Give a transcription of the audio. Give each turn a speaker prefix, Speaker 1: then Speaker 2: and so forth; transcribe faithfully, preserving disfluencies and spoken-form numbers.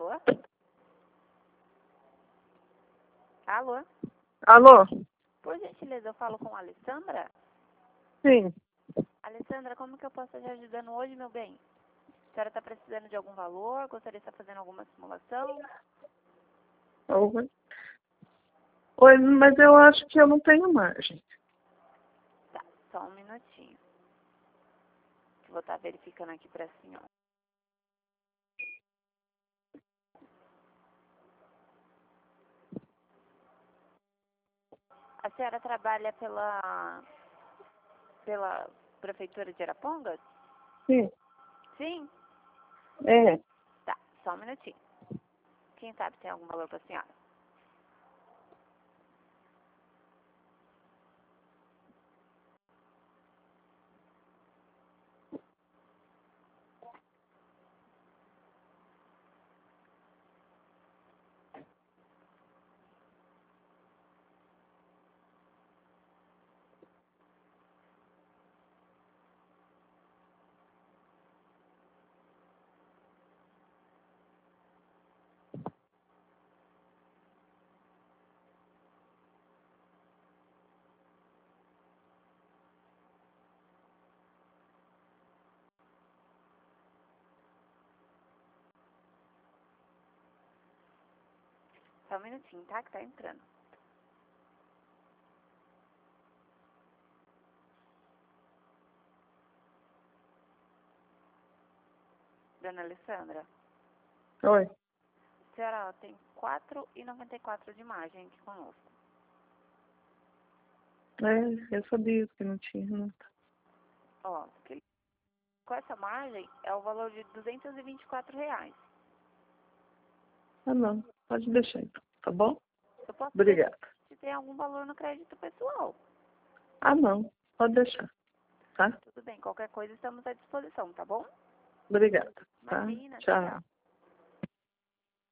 Speaker 1: Alô? Alô?
Speaker 2: Alô?
Speaker 1: Por gentileza, eu falo com a Alessandra?
Speaker 2: Sim.
Speaker 1: Alessandra, como que eu posso estar ajudando hoje, meu bem? A senhora está precisando de algum valor? Gostaria de estar fazendo alguma simulação?
Speaker 2: Oi. Oi, mas eu acho que eu não tenho margem.
Speaker 1: Tá, só um minutinho. Vou estar verificando aqui para a senhora. A senhora trabalha pela, pela Prefeitura de Arapongas?
Speaker 2: Sim.
Speaker 1: Sim?
Speaker 2: É.
Speaker 1: Tá, só um minutinho. Quem sabe tem algum valor para a senhora? Só um minutinho, tá? Que tá entrando. Dona Alessandra,
Speaker 2: Oi.
Speaker 1: a senhora ó, tem quatro reais e noventa e quatro de margem aqui conosco.
Speaker 2: É, eu sabia que não tinha. Não.
Speaker 1: Ó, que- com essa margem é o valor de duzentos e vinte e quatro reais.
Speaker 2: Ah, não. Pode deixar então, tá bom?
Speaker 1: Eu posso ver
Speaker 2: Obrigada.
Speaker 1: se tem algum valor no crédito pessoal.
Speaker 2: Ah, não. Pode deixar, tá?
Speaker 1: Tudo bem, qualquer coisa estamos à disposição, tá bom?
Speaker 2: Obrigada, tá?
Speaker 1: Imagina,
Speaker 2: Tchau.
Speaker 1: tchau.